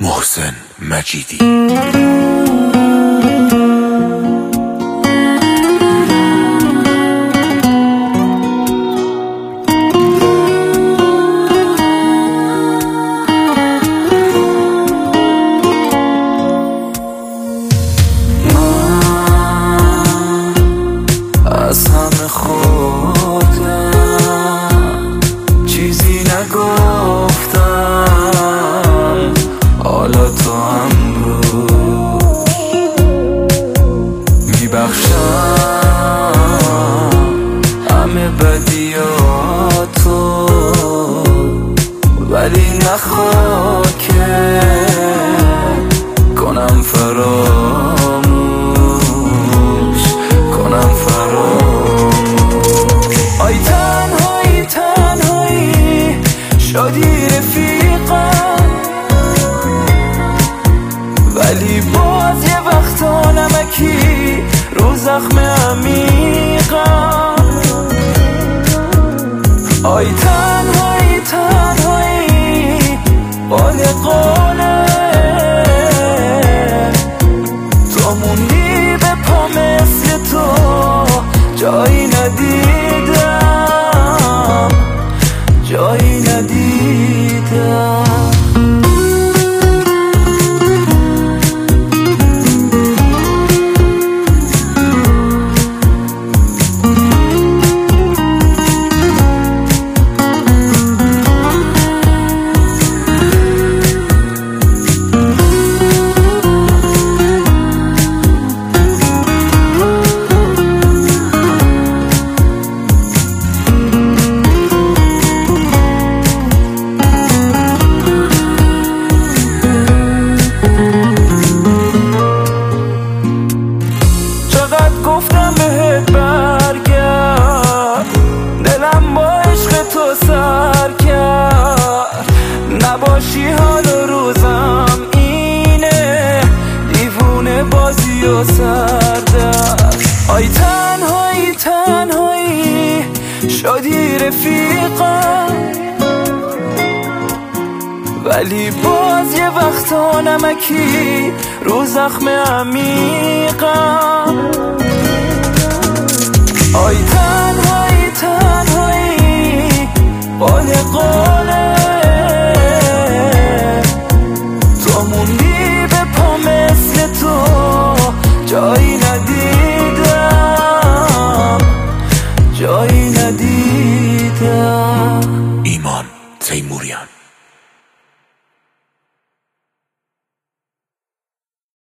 محسن مجیدی. از همه خودم چیزی نگفتم، حالا تو هم روش میبخشم همه بدیاتو، ولی نخواه که کنم فراموش، کنم آی تنهایی تنهایی شدی رفیقم، ولی باز یه وقتا نمکی رو زخم عمیقم. آی تنهایی تنهایی قال قاله، تو موندی به پا مثل تو جایی ندیدم، جایی ندیدم. گفتم بهت برگرد، دلم با عشق تو سر کرد، نباشی حال و روزم اینه، دیوونه بازی و سردرد. آی تنهایی تنهایی شدی رفیقم، ولی باز یه وقتا نمکی رو زخم عمیقم. آی تنهایی تنهایی قال قاله،